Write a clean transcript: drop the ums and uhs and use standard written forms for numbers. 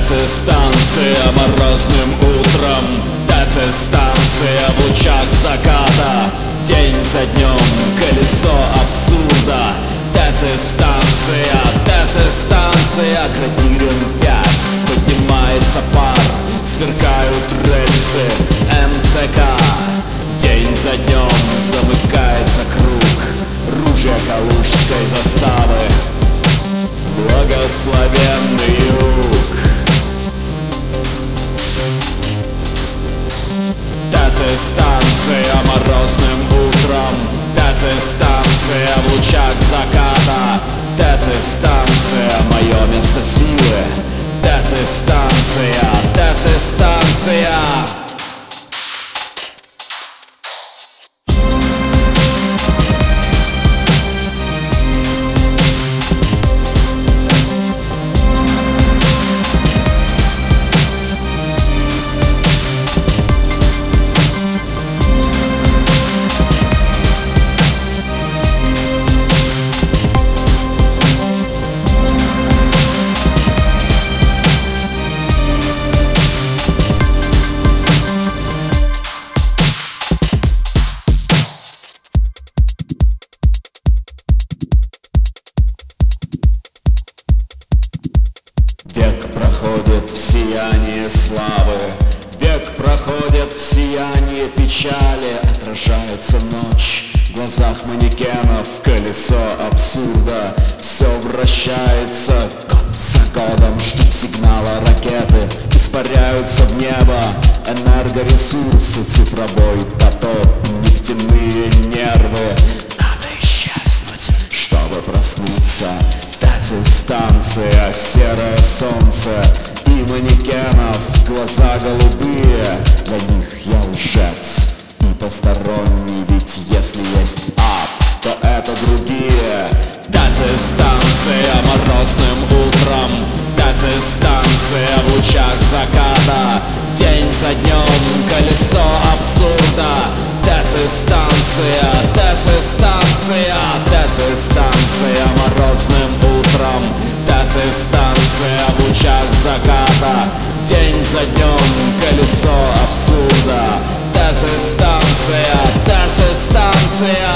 ТЦ-станция морозным утром, ТЦ-станция в лучах заката, день за днем колесо абсурда. ТЦ-станция, ТЦ-станция, Кратирин 5, поднимается пар, сверкают рельсы МЦК. День за днем замыкается круг, ружья калужской заставы, благословенный юг. ТЦ-станция морозным утром, ТЦ-станция в лучах заката, ТЦ-станция мое место силы, ТЦ-станция, ТЦ-станция. Век проходит в сиянии славы, век проходит в сиянии печали. Отражается ночь в глазах манекенов, колесо абсурда все вращается. Год за годом ждут сигнала ракеты, испаряются в небо энергоресурсы, цифровой поток, нефтяные нервы. Надо исчезнуть, чтобы проснуться. ТЦ-станция, серое солнце и манекенов глаза голубые. Для них я лжец и посторонний, ведь если есть ад, то это другие. ТЦ-станция морозным утром, ТЦ-станция в лучах заката, день за днем колесо абсурда. ТЦ-станция, ТЦ-станция, ТЦ-станция морозным утром, ТЦ-станция в лучах заката, день за днем колесо абсурда. ТЦ-станция, ТЦ-станция.